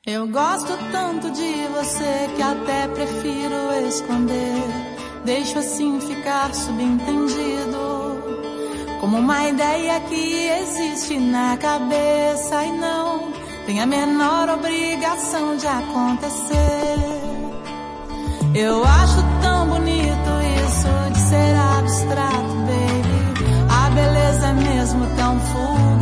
Eu gosto tanto de você que até prefiro esconder. Deixo assim ficar subentendido, como uma ideia que existe na cabeça e não tem a menor obrigação de acontecer. Eu acho tão bonito isso de ser abstrato, baby. A beleza é mesmo tão full.